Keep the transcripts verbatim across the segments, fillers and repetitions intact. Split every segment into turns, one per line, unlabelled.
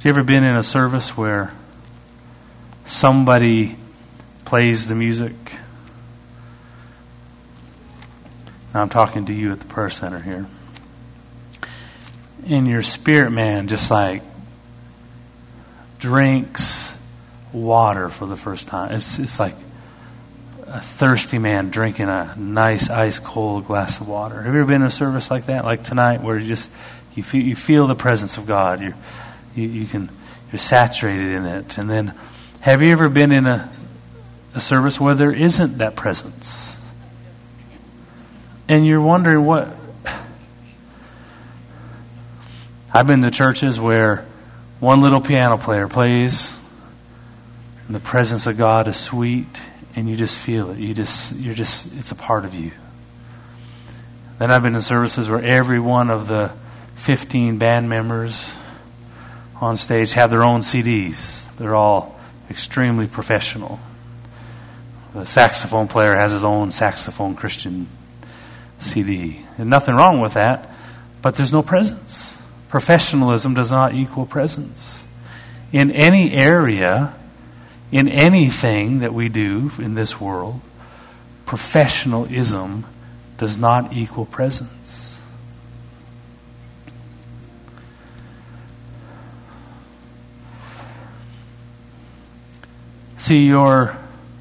you ever been in a service where somebody plays the music? Now I'm talking to you at the prayer center here. And your spirit man just like drinks water for the first time. It's it's like a thirsty man drinking a nice ice cold glass of water. Have you ever been in a service like that, like tonight, where you just you feel you feel the presence of God? You're, you you can you're saturated in it. And then, have you ever been in a a service where there isn't that presence, and you're wondering what? I've been to churches where one little piano player plays, and the presence of God is sweet. And you just feel it. You just, you're just, it's a part of you. Then I've been in services where every one of the fifteen band members on stage have their own C Ds. They're all extremely professional. The saxophone player has his own saxophone Christian C D. And nothing wrong with that, but there's no presence. Professionalism does not equal presence. In any area, in anything that we do in this world, professionalism does not equal presence. See, your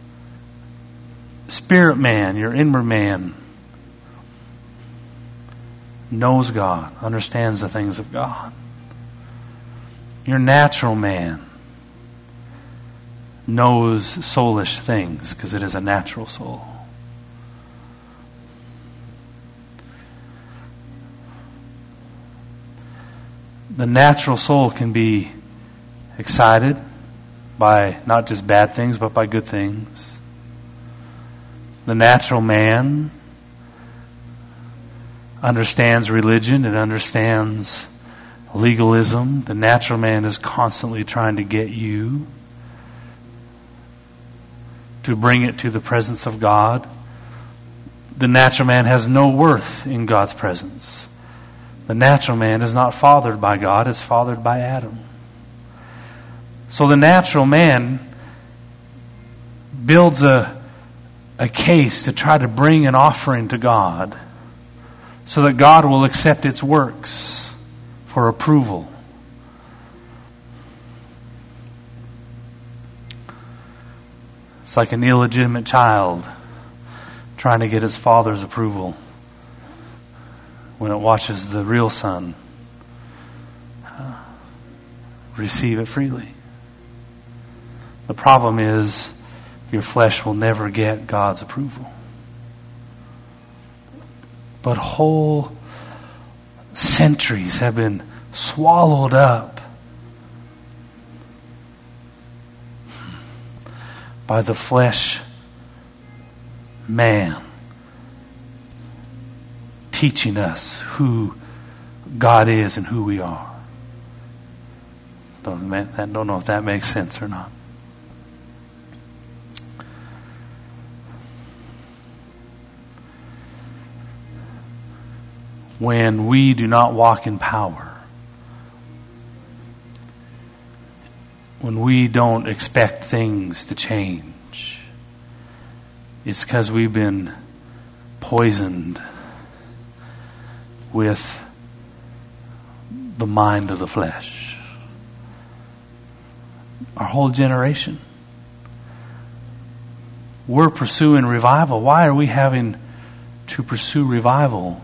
spirit man, your inward man, knows God, understands the things of God. Your natural man knows soulish things because it is a natural soul. The natural soul can be excited by not just bad things, but by good things. The natural man understands religion and understands legalism. The natural man is constantly trying to get you to bring it to the presence of God. The natural man has no worth in God's presence. The natural man is not fathered by God, it's fathered by Adam. So the natural man builds a, a case to try to bring an offering to God so that God will accept its works for approval. It's like an illegitimate child trying to get his father's approval when it watches the real son uh, receive it freely. The problem is your flesh will never get God's approval. But whole centuries have been swallowed up by the flesh man teaching us who God is and who we are. Don't, don't know if that makes sense or not. When we do not walk in power, when we don't expect things to change, it's because we've been poisoned with the mind of the flesh. Our whole generation. We're pursuing revival. Why are we having to pursue revival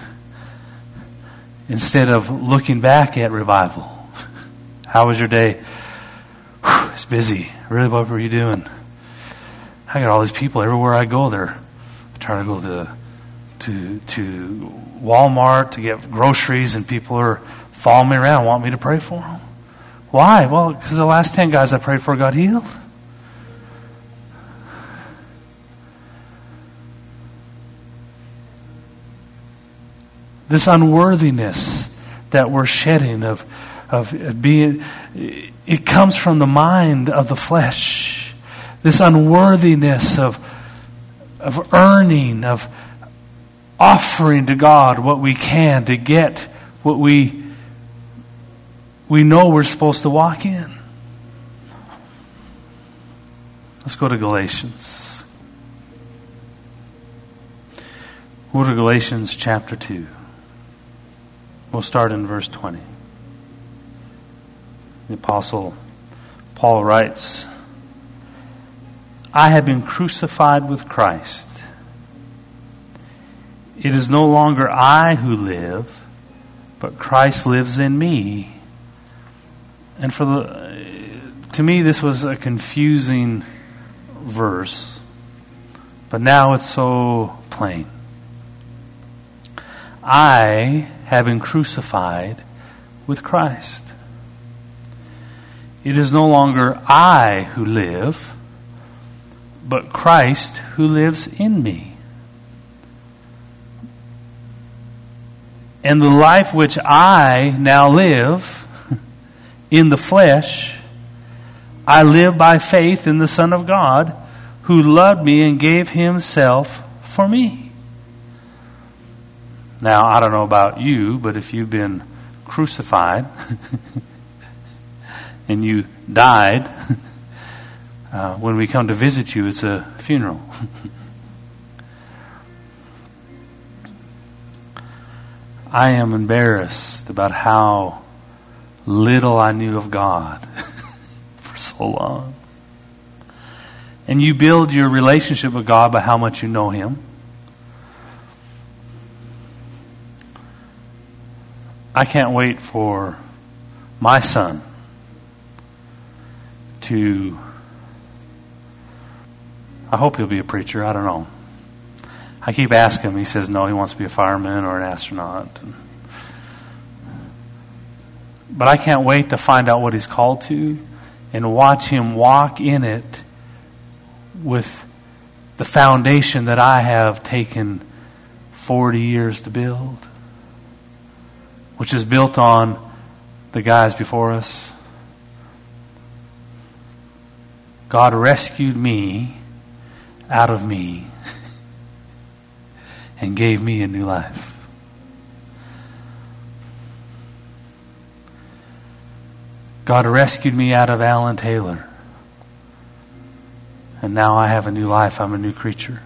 instead of looking back at revival? How was your day? Whew, it's busy. Really, what were you doing? I got all these people everywhere I go. They're I try to go to to to Walmart to get groceries, and people are following me around, want me to pray for them. Why? Well, because the last ten guys I prayed for got healed. This unworthiness that we're shedding of, of being, it comes from the mind of the flesh. This unworthiness of, of earning, of offering to God what we can to get what we we know we're supposed to walk in. Let's go to Galatians. Go to Galatians chapter two. We'll start in verse twenty. The Apostle Paul writes, I have been crucified with Christ. It is no longer I who live, but Christ lives in me. And for the, to me, this was a confusing verse, but now it's so plain. I have been crucified with Christ. It is no longer I who live, but Christ who lives in me. And the life which I now live in the flesh, I live by faith in the Son of God, who loved me and gave himself for me. Now, I don't know about you, but if you've been crucified and you died, uh, when we come to visit you, it's a funeral. I am embarrassed about how little I knew of God for so long. And you build your relationship with God by how much you know Him. I can't wait for my son to, I hope he'll be a preacher, I don't know. I keep asking him, he says no, he wants to be a fireman or an astronaut. But I can't wait to find out what he's called to and watch him walk in it with the foundation that I have taken forty years to build, which is built on the guys before us. God rescued me out of me and gave me a new life. God rescued me out of Alan Taylor. And now I have a new life. I'm a new creature.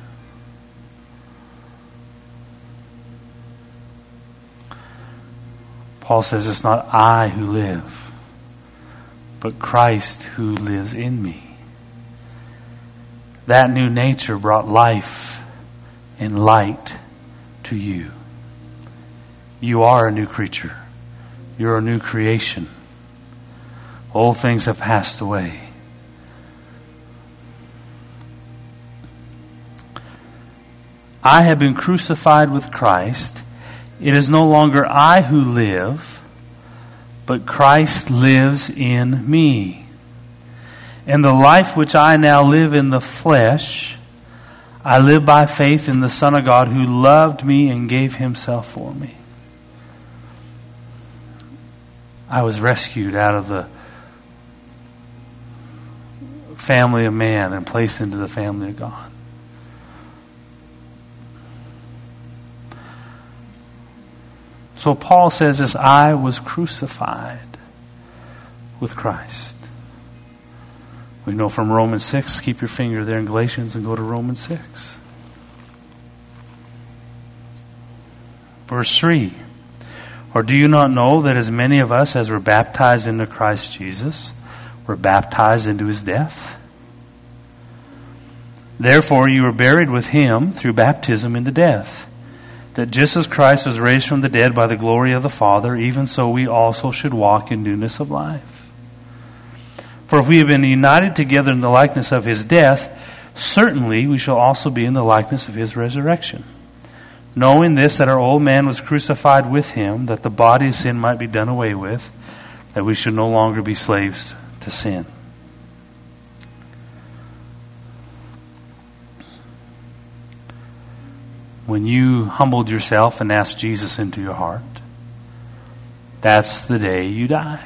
Paul says it's not I who live, but Christ who lives in me. That new nature brought life and light to you. You are a new creature. You're a new creation. Old things have passed away. I have been crucified with Christ. It is no longer I who live, but Christ lives in me. And the life which I now live in the flesh, I live by faith in the Son of God who loved me and gave himself for me. I was rescued out of the family of man and placed into the family of God. So Paul says this, I was crucified with Christ. We know from Romans six, keep your finger there in Galatians and go to Romans six. Verse three. Or do you not know that as many of us as were baptized into Christ Jesus were baptized into his death? Therefore you were buried with him through baptism into death, that just as Christ was raised from the dead by the glory of the Father, even so we also should walk in newness of life. For if we have been united together in the likeness of his death, certainly we shall also be in the likeness of his resurrection. Knowing this, that our old man was crucified with him, that the body of sin might be done away with, that we should no longer be slaves to sin. When you humbled yourself and asked Jesus into your heart, that's the day you died.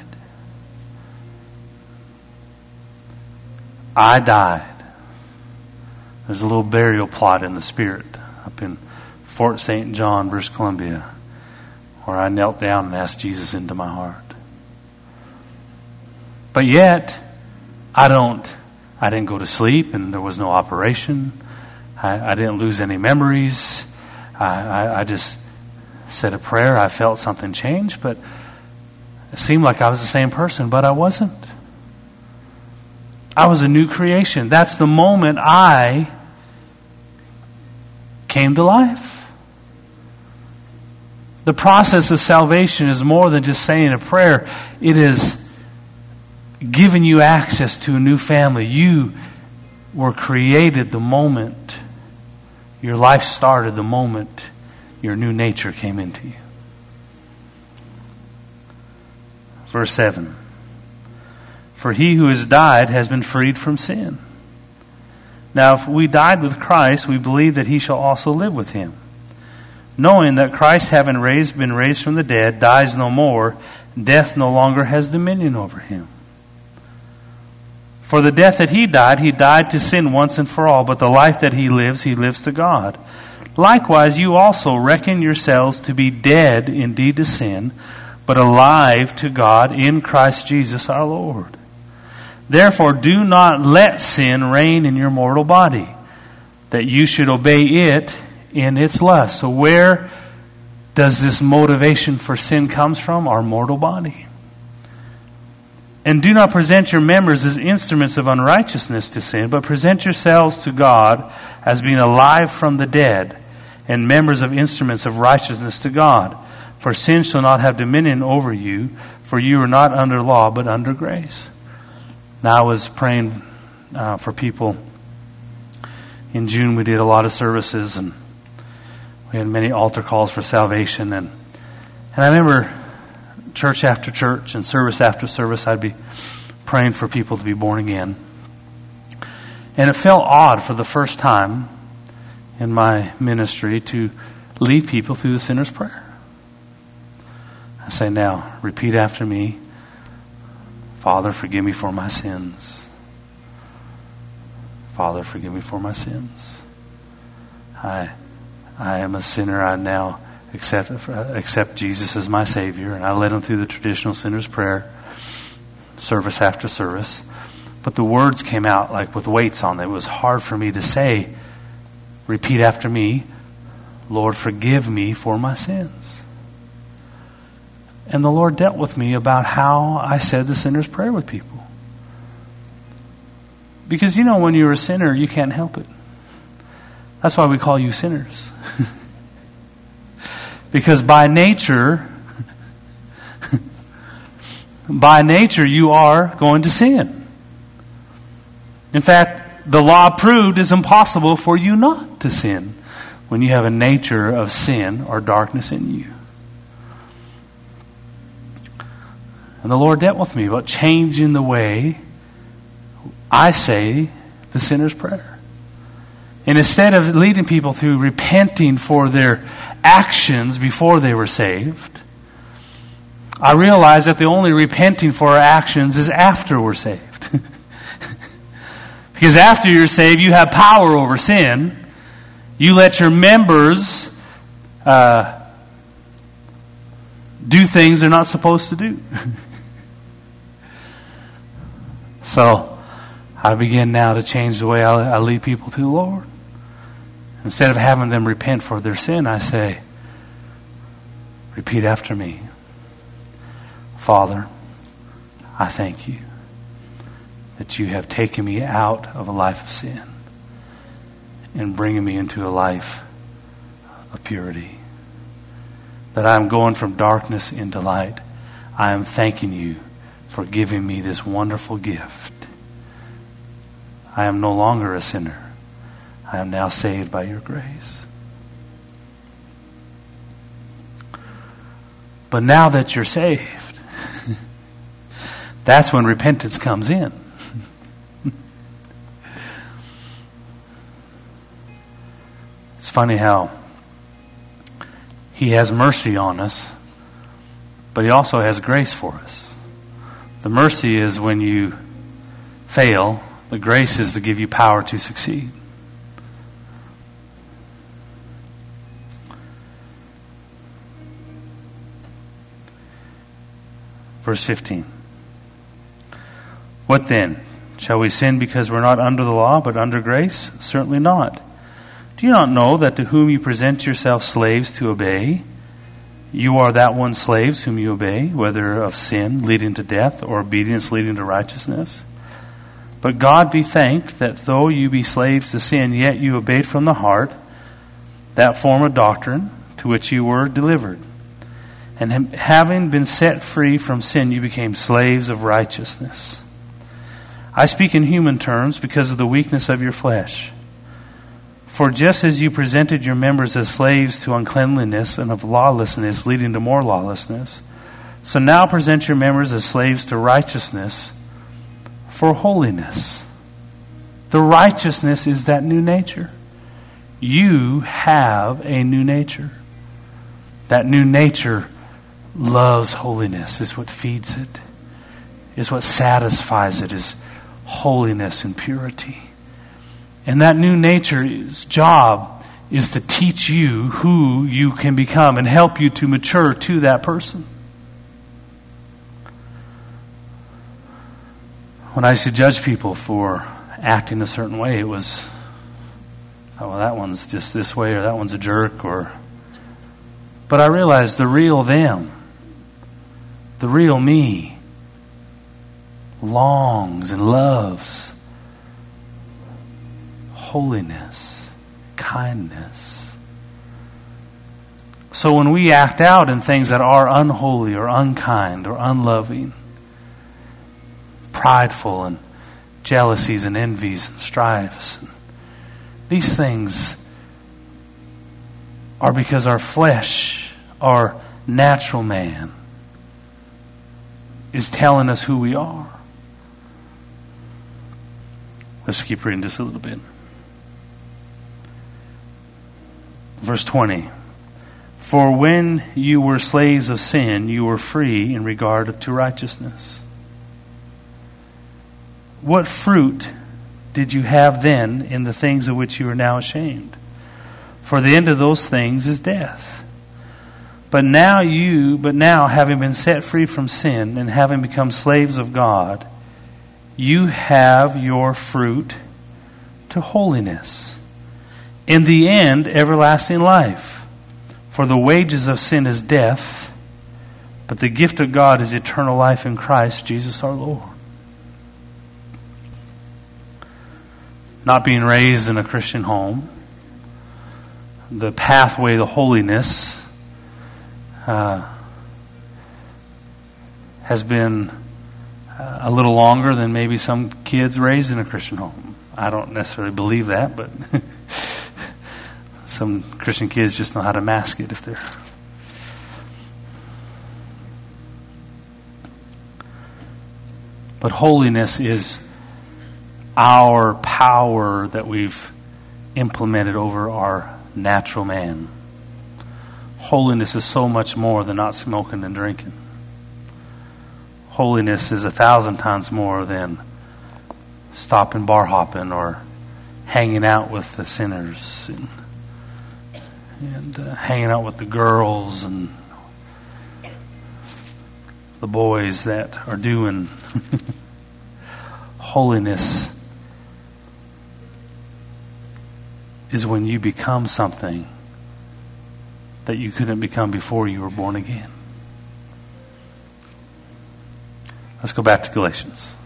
I died. There's a little burial plot in the Spirit up in Fort Saint John, British Columbia, where I knelt down and asked Jesus into my heart. But yet, I don't, I didn't go to sleep, and there was no operation. I, I didn't lose any memories. I, I, I just said a prayer. I felt something change, but it seemed like I was the same person, but I wasn't. I was a new creation. That's the moment I came to life. The process of salvation is more than just saying a prayer. It is giving you access to a new family. You were created the moment your life started, the moment your new nature came into you. Verse seven. For he who has died has been freed from sin. Now if we died with Christ, we believe that he shall also live with him. Knowing that Christ, having raised, been raised from the dead, dies no more, death no longer has dominion over him. For the death that he died, he died to sin once and for all, but the life that he lives, he lives to God. Likewise, you also reckon yourselves to be dead indeed to sin, but alive to God in Christ Jesus our Lord. Therefore, do not let sin reign in your mortal body, that you should obey it in its lust. So where does this motivation for sin comes from? Our mortal body. And do not present your members as instruments of unrighteousness to sin, but present yourselves to God as being alive from the dead, and members of instruments of righteousness to God. For sin shall not have dominion over you, for you are not under law, but under grace. Now I was praying uh, for people. In June we did a lot of services, and we had many altar calls for salvation. And, and I remember church after church and service after service, I'd be praying for people to be born again. And it felt odd for the first time in my ministry to lead people through the sinner's prayer. I say, now, repeat after me. Father, forgive me for my sins. Father, forgive me for my sins. I I am a sinner. I now accept, accept Jesus as my Savior. And I led him through the traditional sinner's prayer, service after service. But the words came out like with weights on them. It was hard for me to say, repeat after me, Lord, forgive me for my sins. And the Lord dealt with me about how I said the sinner's prayer with people. Because, you know, when you're a sinner, you can't help it. That's why we call you sinners. Because by nature, by nature, you are going to sin. In fact, the law proved it's impossible for you not to sin when you have a nature of sin or darkness in you. And the Lord dealt with me about changing the way I say the sinner's prayer. And instead of leading people through repenting for their actions before they were saved, I realized that the only repenting for our actions is after we're saved. Because after you're saved, you have power over sin. You let your members uh, do things they're not supposed to do. So I begin now to change the way I, I lead people to the Lord. Instead of having them repent for their sin, I say, repeat after me. Father, I thank you that you have taken me out of a life of sin and bringing me into a life of purity. That I am going from darkness into light. I am thanking you for giving me this wonderful gift. I am no longer a sinner. I am now saved by your grace. But now that you're saved, that's when repentance comes in. It's funny how he has mercy on us, but he also has grace for us. The mercy is when you fail. The grace is to give you power to succeed. Verse fifteen. What then? Shall we sin because we're not under the law, but under grace? Certainly not. Do you not know that to whom you present yourselves slaves to obey, you are that one slaves whom you obey, whether of sin leading to death or obedience leading to righteousness? But God be thanked that though you be slaves to sin, yet you obeyed from the heart that form of doctrine to which you were delivered. And having been set free from sin, you became slaves of righteousness. I speak in human terms because of the weakness of your flesh. For just as you presented your members as slaves to uncleanliness and of lawlessness leading to more lawlessness, so now present your members as slaves to righteousness for holiness. The righteousness is that new nature. You have a new nature. That new nature loves holiness, is what feeds it, is what satisfies it, is holiness and purity. And that new nature's job is to teach you who you can become and help you to mature to that person. When I used to judge people for acting a certain way, it was, oh, well, that one's just this way, or that one's a jerk, or... But I realized the real them, the real me, longs and loves holiness, kindness. So when we act out in things that are unholy or unkind or unloving, prideful and jealousies and envies and strifes, these things are because our flesh, our natural man, is telling us who we are. Let's keep reading just a little bit. Verse twenty. For when you were slaves of sin, you were free in regard to righteousness. What fruit did you have then in the things of which you are now ashamed? For the end of those things is death. But now you, but now having been set free from sin and having become slaves of God, you have your fruit to holiness. In the end, everlasting life. For the wages of sin is death, but the gift of God is eternal life in Christ Jesus our Lord. Not being raised in a Christian home, the pathway to holiness uh, has been uh, a little longer than maybe some kids raised in a Christian home. I don't necessarily believe that, but some Christian kids just know how to mask it if they're... But holiness is our power that we've implemented over our natural man. Holiness is so much more than not smoking and drinking. Holiness is a thousand times more than stopping bar hopping or hanging out with the sinners and, and uh, hanging out with the girls and the boys that are doing holiness is when you become something that you couldn't become before you were born again. Let's go back to Galatians.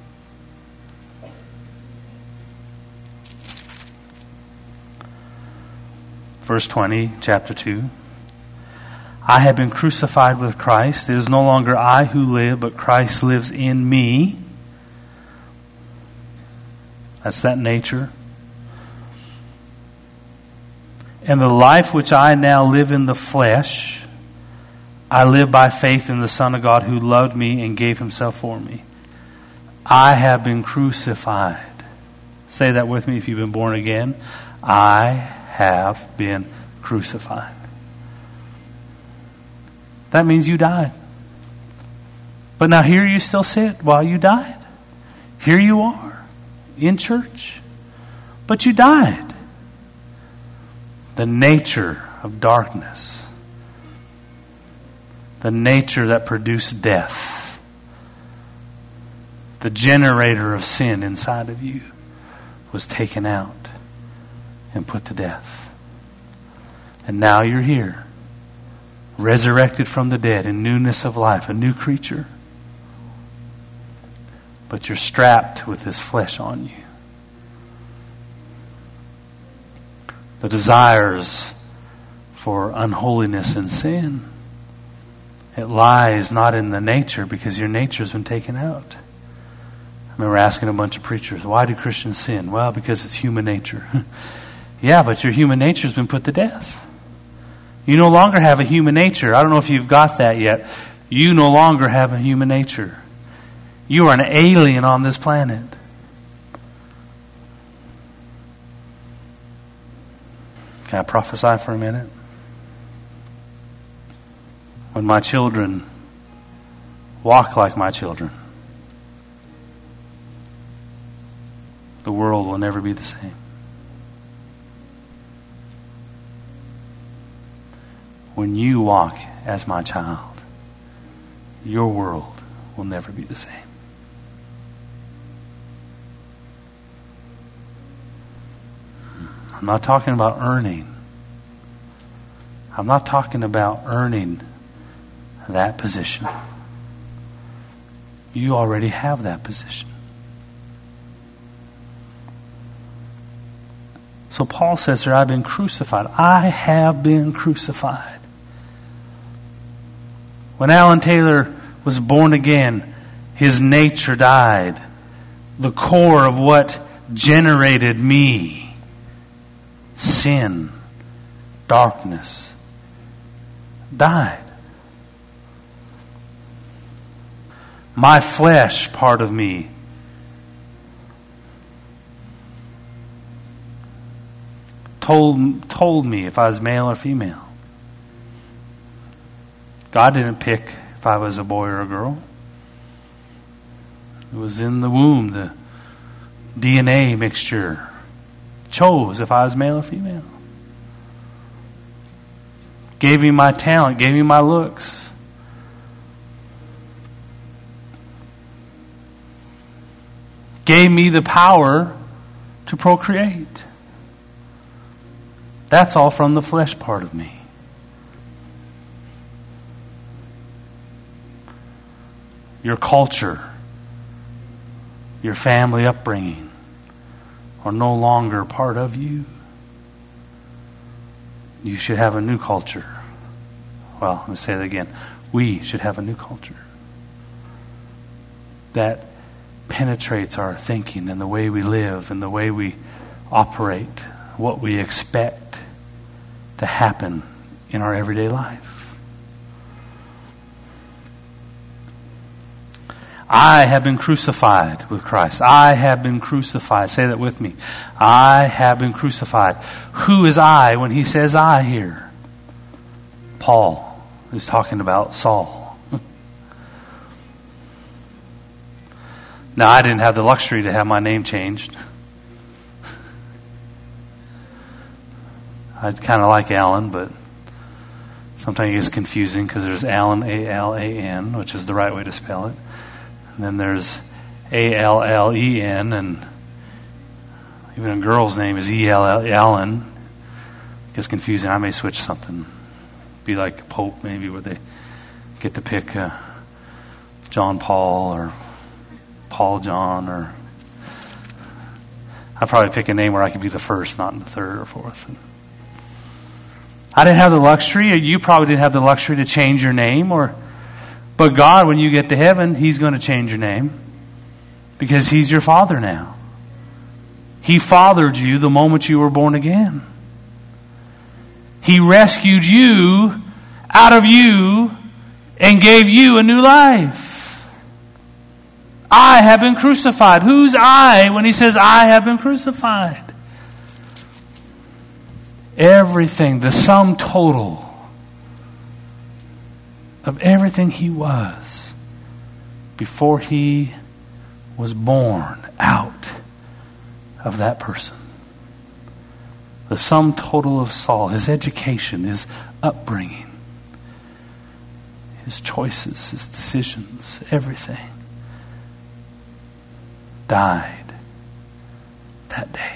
Verse twenty, chapter two. I have been crucified with Christ. It is no longer I who live, but Christ lives in me. That's that nature. And the life which I now live in the flesh, I live by faith in the Son of God who loved me and gave himself for me. I have been crucified. Say that with me if you've been born again. I have been crucified. That means you died. But now here you still sit while you died. Here you are in church. But you died. The nature of darkness, the nature that produced death, the generator of sin inside of you, was taken out and put to death. And now you're here, resurrected from the dead in newness of life, a new creature. But you're strapped with this flesh on you. The desires for unholiness and sin. It lies not in the nature, because your nature's been taken out. I remember asking a bunch of preachers, why do Christians sin? Well, because it's human nature. Yeah, but your human nature's been put to death. You no longer have a human nature. I don't know if you've got that yet. You no longer have a human nature. You are an alien on this planet. Can I prophesy for a minute? When my children walk like my children, the world will never be the same. When you walk as my child, your world will never be the same. I'm not talking about earning. I'm not talking about earning that position. You already have that position. So Paul says here, I've been crucified. I have been crucified. When Alan Taylor was born again, his nature died. The core of what generated me, sin, darkness, died. My flesh, part of me, told told me if I was male or female. God didn't pick if I was a boy or a girl. It was in the womb, the D N A mixture chose if I was male or female. Gave me my talent, gave me my looks. Gave me the power to procreate. That's all from the flesh part of me. Your culture, your family upbringing are no longer part of you. You should have a new culture. Well, let me say that again. We should have a new culture that penetrates our thinking and the way we live and the way we operate, what we expect to happen in our everyday life. I have been crucified with Christ. I have been crucified. Say that with me. I have been crucified. Who is I when he says I here? Paul is talking about Saul. Now, I didn't have the luxury to have my name changed. I'd kind of like Alan, but sometimes it gets confusing because there's Alan, A L A N, which is the right way to spell it. And then there's A L L E N, and even a girl's name is E L L, Allen. It gets confusing. I may switch something. Be like Pope, maybe, where they get to pick uh, John Paul or Paul John, or I'd probably pick a name where I could be the first, not in the third or fourth. And I didn't have the luxury, or you probably didn't have the luxury to change your name, or but God, when you get to heaven, He's going to change your name because He's your Father now. He fathered you the moment you were born again. He rescued you out of you and gave you a new life. I have been crucified. Who's I when he says I have been crucified? Everything, the sum total of everything he was before he was born out of that person. The sum total of Saul, his education, his upbringing, his choices, his decisions, everything died that day.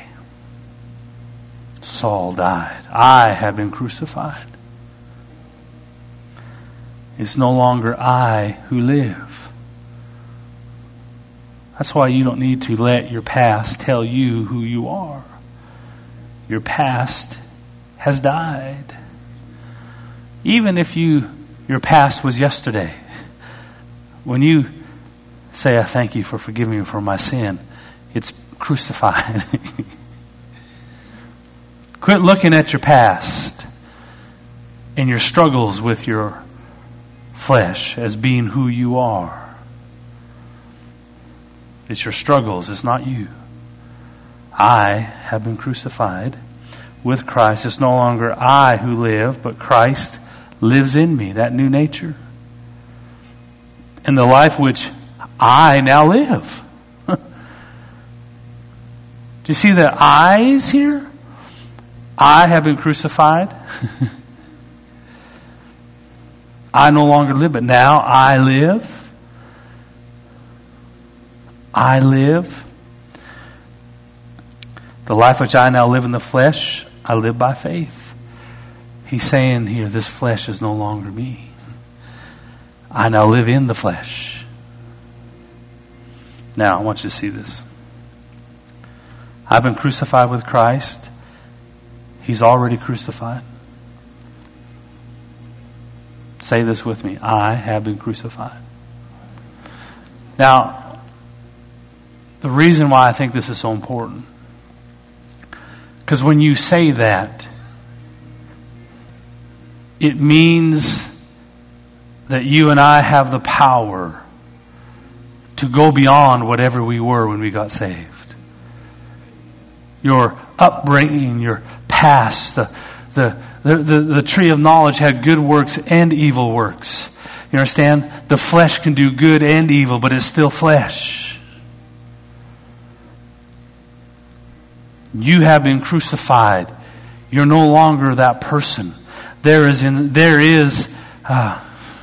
Saul died. I have been crucified. It's no longer I who live. That's why you don't need to let your past tell you who you are. Your past has died. Even if you your past was yesterday. When you say, I thank you for forgiving me for my sin, it's crucified. Quit looking at your past and your struggles with your flesh as being who you are. It's your struggles, it's not you. I have been crucified with Christ. It's no longer I who live, but Christ lives in me, that new nature. And the life which I now live. Do you see the I's here? I have been crucified. I no longer live, but now I live. I live. The life which I now live in the flesh, I live by faith. He's saying here, this flesh is no longer me. I now live in the flesh. Now, I want you to see this. I've been crucified with Christ. He's already crucified. Say this with me. I have been crucified. Now, the reason why I think this is so important, because when you say that, it means that you and I have the power to go beyond whatever we were when we got saved. Your upbringing, your past, the, the, the, the, the tree of knowledge had good works and evil works. You understand? The flesh can do good and evil, but it's still flesh. You have been crucified. You're no longer that person. There is in, there is uh,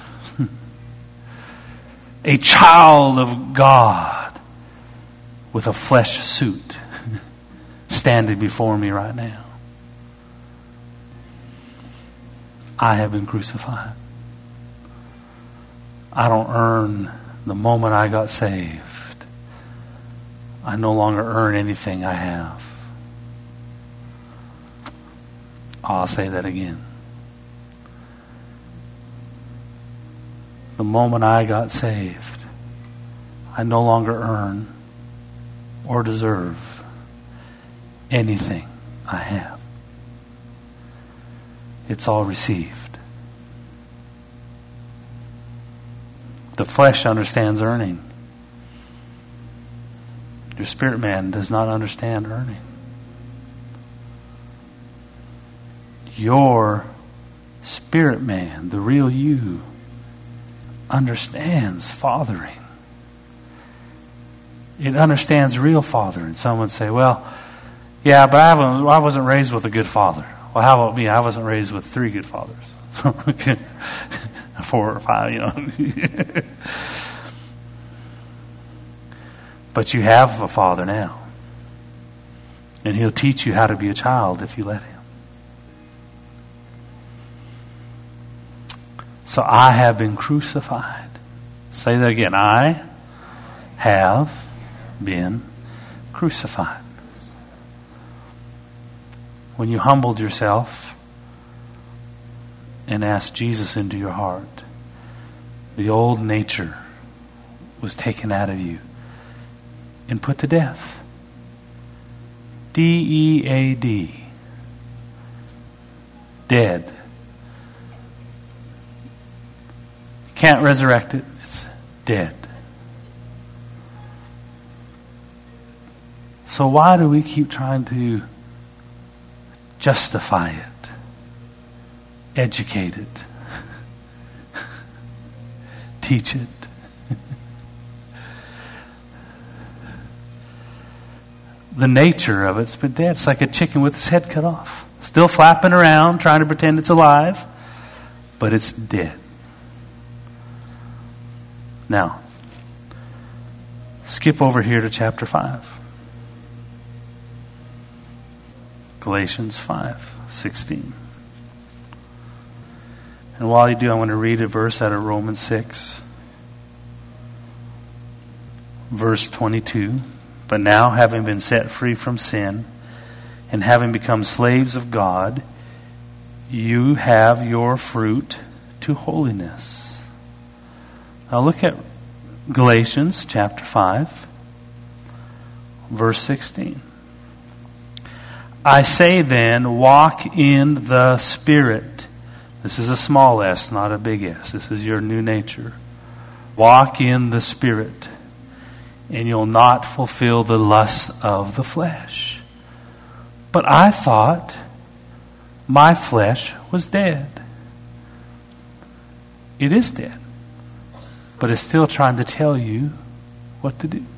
a child of God with a flesh suit standing before me right now. I have been crucified. I don't earn the moment I got saved. I no longer earn anything I have. I'll say that again. The moment I got saved, I no longer earn or deserve anything I have. It's all received. The flesh understands earning. Your spirit man does not understand earning. Your spirit man, the real you, understands fathering. It understands real fathering. Some would say, well, yeah, but I, haven't, I wasn't raised with a good father. Well, how about me? I wasn't raised with three good fathers. Four or five, you know. But you have a father now. And he'll teach you how to be a child if you let him. So I have been crucified. Say that again. I have been crucified. When you humbled yourself and asked Jesus into your heart, the old nature was taken out of you and put to death. D E A D. Dead. Can't resurrect it. It's dead. So why do we keep trying to justify it, educate it, teach it? The nature of it's been dead. It's like a chicken with its head cut off. Still flapping around, trying to pretend it's alive, but it's dead. Now, skip over here to chapter five. Galatians five sixteen. And while you do, I want to read a verse out of Romans six. Verse twenty-two. But now, having been set free from sin, and having become slaves of God, you have your fruit to holiness. Now look at Galatians chapter five, verse sixteen. I say then, walk in the Spirit. This is a small s, not a big S. This is your new nature. Walk in the Spirit, and you'll not fulfill the lusts of the flesh. But I thought my flesh was dead. It is dead. But it's still trying to tell you what to do.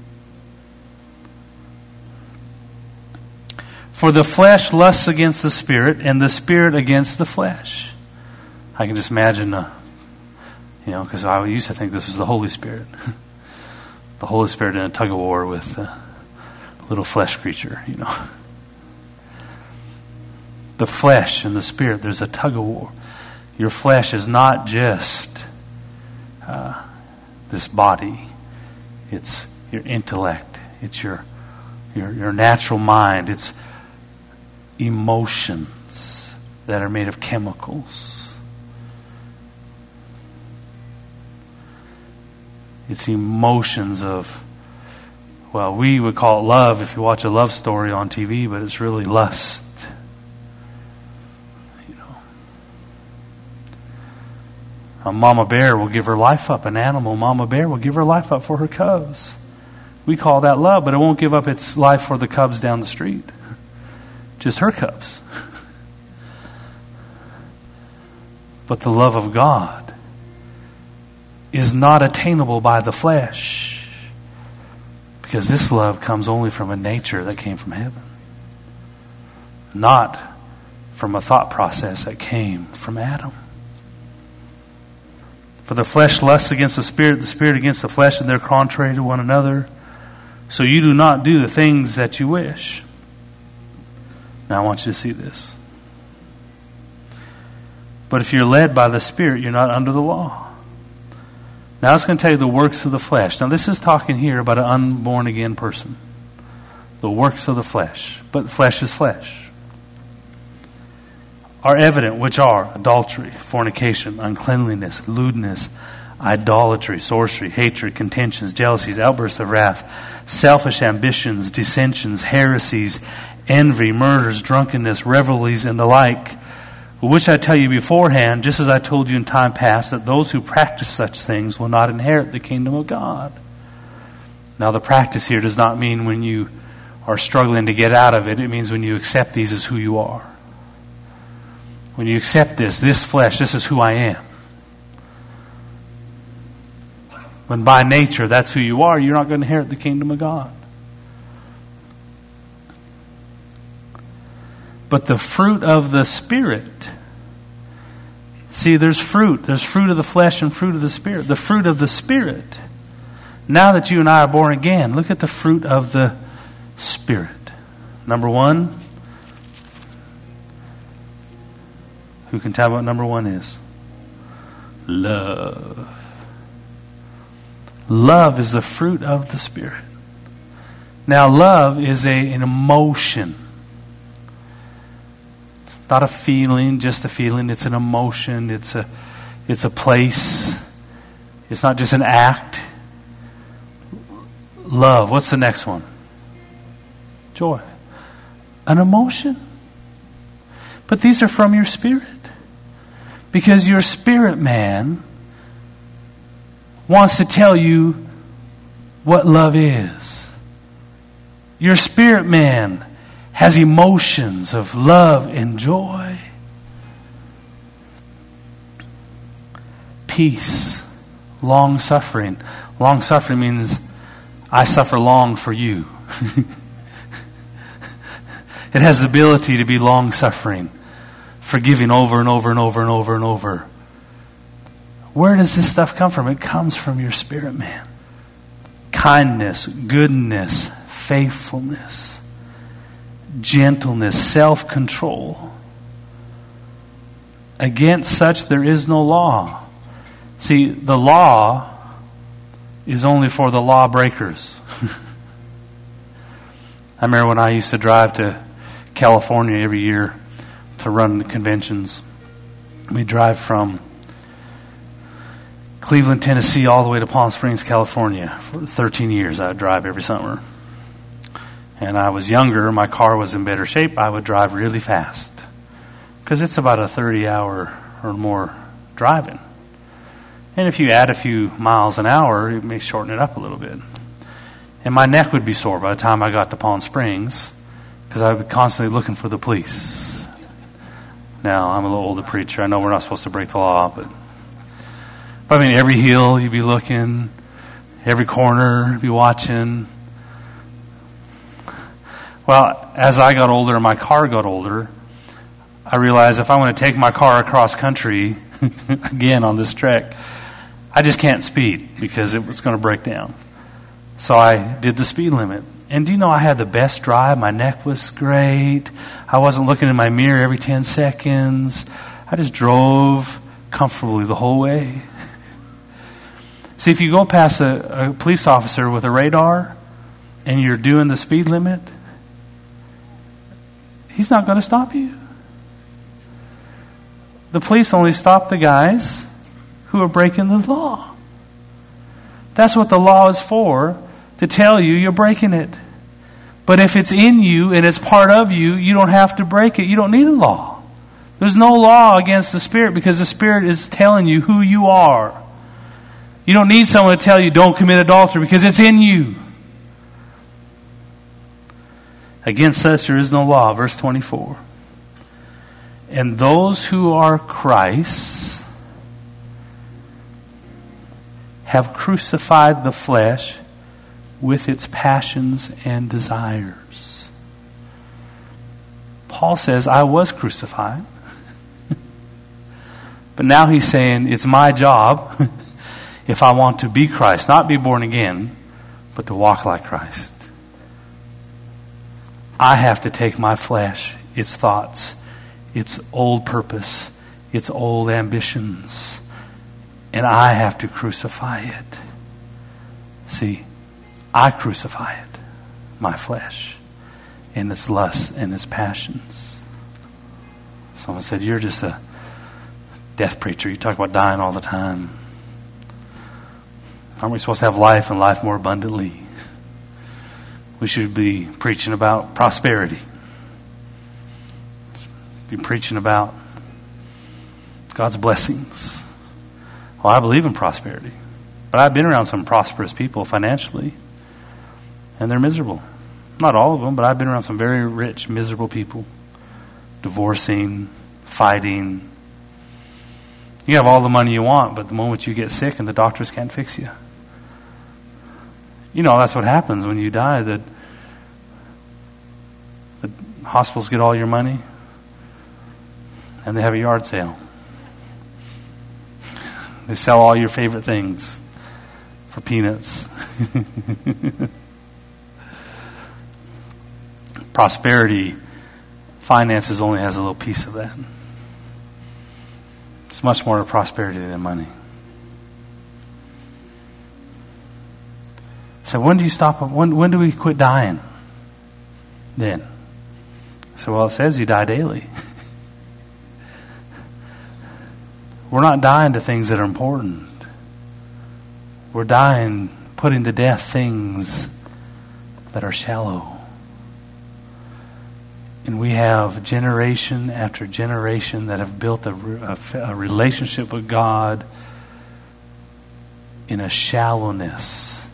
For the flesh lusts against the Spirit, and the Spirit against the flesh. I can just imagine, uh, you know, because I used to think this was the Holy Spirit. The Holy Spirit in a tug of war with a little flesh creature, you know. The flesh and the Spirit, there's a tug of war. Your flesh is not just uh, this body. It's your intellect. It's your, your your natural mind. It's emotions that are made of chemicals. It's emotions of, well, we would call it love if you watch a love story on T V, but it's really lust. You know, a mama bear will give her life up. An animal, mama bear, will give her life up for her cubs. We call that love, but it won't give up its life for the cubs down the street. Just her cubs. But the love of God is not attainable by the flesh, because this love comes only from a nature that came from heaven, not from a thought process that came from Adam. For the flesh lusts against the Spirit, the Spirit against the flesh, and they're contrary to one another. So you do not do the things that you wish. Now I want you to see this. But if you're led by the Spirit, you're not under the law. Now it's going to tell you the works of the flesh. Now this is talking here about an unborn again person. The works of the flesh. But flesh is flesh. Are evident, which are adultery, fornication, uncleanliness, lewdness, idolatry, sorcery, hatred, contentions, jealousies, outbursts of wrath, selfish ambitions, dissensions, heresies, envy, murders, drunkenness, revelries, and the like, which I tell you beforehand, just as I told you in time past, that those who practice such things will not inherit the kingdom of God. Now the practice here does not mean when you are struggling to get out of it. It means when you accept these as who you are. When you accept this, this flesh, this is who I am. When by nature that's who you are, you're not going to inherit the kingdom of God. But the fruit of the Spirit. See, there's fruit. There's fruit of the flesh and fruit of the Spirit. The fruit of the Spirit. Now that you and I are born again, look at the fruit of the Spirit. Number one. Who can tell what number one is? Love. Love is the fruit of the Spirit. Now, love is a, an emotion. Not a feeling, just a feeling. It's an emotion. It's a, it's a place. It's not just an act. Love. What's the next one? Joy. An emotion. But these are from your spirit. Because your spirit man wants to tell you what love is. Your spirit man has emotions of love and joy. Peace. Long suffering. Long suffering means I suffer long for you. It has the ability to be long suffering. Forgiving over and over and over and over and over. Where does this stuff come from? It comes from your spirit man. kindness, goodness, faithfulness, gentleness, self-control. Against such there is no law. See, the law is only for the lawbreakers. I remember when I used to drive to California every year to run conventions. We drive from Cleveland, Tennessee, all the way to Palm Springs, California. For thirteen years, I would drive every summer. And I was younger. My car was in better shape. I would drive really fast. Because it's about a thirty-hour or more driving. And if you add a few miles an hour, it may shorten it up a little bit. And my neck would be sore by the time I got to Palm Springs, because I would be constantly looking for the police. Now, I'm a little older preacher. I know we're not supposed to break the law, but, but I mean, every hill you'd be looking, every corner you'd be watching. Well, as I got older and my car got older, I realized if I want to take my car across country, again on this trek, I just can't speed because it was going to break down. So I did the speed limit. And do you know I had the best drive? My neck was great. I wasn't looking in my mirror every ten seconds. I just drove comfortably the whole way. See, if you go past a, a police officer with a radar and you're doing the speed limit, he's not going to stop you. The police only stop the guys who are breaking the law. That's what the law is for, to tell you you're breaking it. But if it's in you and it's part of you, you don't have to break it. You don't need a law. There's no law against the Spirit because the Spirit is telling you who you are. You don't need someone to tell you don't commit adultery because it's in you. Against such there is no law. Verse twenty-four. And those who are Christ's have crucified the flesh with its passions and desires. Paul says, I was crucified. But now he's saying, it's my job, if I want to be Christ, not be born again, but to walk like Christ. I have to take my flesh, its thoughts, its old purpose, its old ambitions, and I have to crucify it. See, I crucify it, my flesh, and its lusts and its passions. Someone said, you're just a death preacher. You talk about dying all the time. Aren't we supposed to have life and life more abundantly? We should be preaching about prosperity. Be preaching about God's blessings. Well, I believe in prosperity. But I've been around some prosperous people financially, and they're miserable. Not all of them, but I've been around some very rich, miserable people. Divorcing, fighting. You have all the money you want, but the moment you get sick and the doctors can't fix you. You know, that's what happens when you die. That the hospitals get all your money, and they have a yard sale. They sell all your favorite things for peanuts. Prosperity, finances only has a little piece of that. It's much more to prosperity than money. So when do you stop? When, when do we quit dying? Then. So well, it says you die daily. We're not dying to things that are important. We're dying, putting to death things that are shallow. And we have generation after generation that have built a, a, a relationship with God in a shallowness.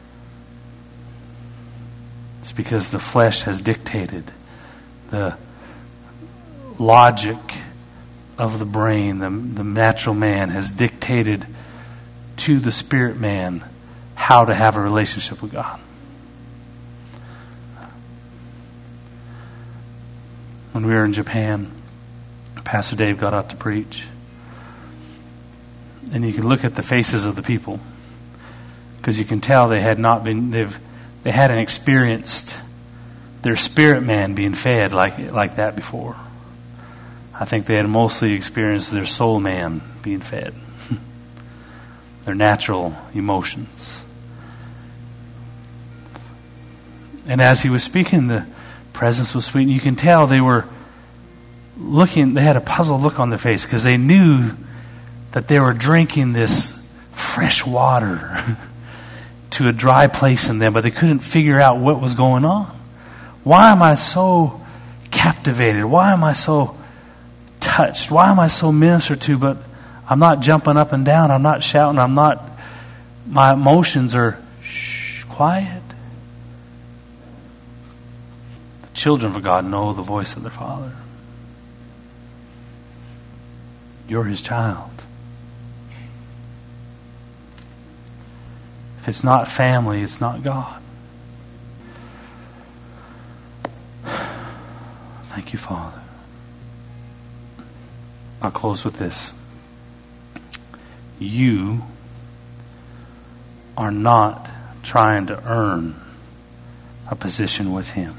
It's because the flesh has dictated the logic of the brain, the, the natural man has dictated to the spirit man how to have a relationship with God. When we were in Japan, Pastor Dave got up to preach. And you could look at the faces of the people. Because because you can tell they had not been, they've, they hadn't experienced their spirit man being fed like like that before. I think they had mostly experienced their soul man being fed, their natural emotions. And as he was speaking, the presence was sweet. And you can tell they were looking, they had a puzzled look on their face because they knew that they were drinking this fresh water to a dry place in them, but they couldn't figure out what was going on. Why am I so captivated? Why am I so touched? Why am I so ministered to? But I'm not jumping up and down. I'm not shouting. I'm not, my emotions are shh, quiet. The children of God know the voice of their Father. You're His child. If it's not family, it's not God. Thank you, Father. I'll close with this. You are not trying to earn a position with Him.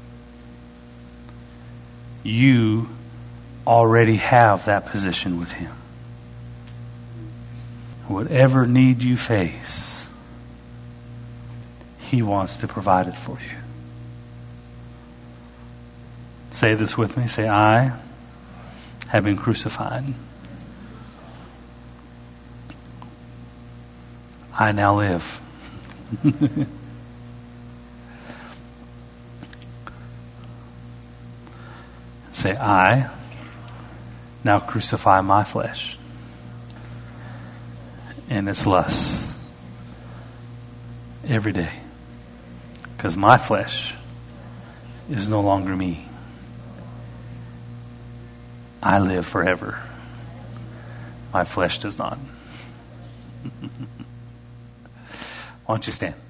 You already have that position with Him. Whatever need you face, He wants to provide it for you. Say this with me. Say, I have been crucified. I now live. Say, I now crucify my flesh and its lusts every day. Because my flesh is no longer me. I live forever. My flesh does not. Why don't you stand?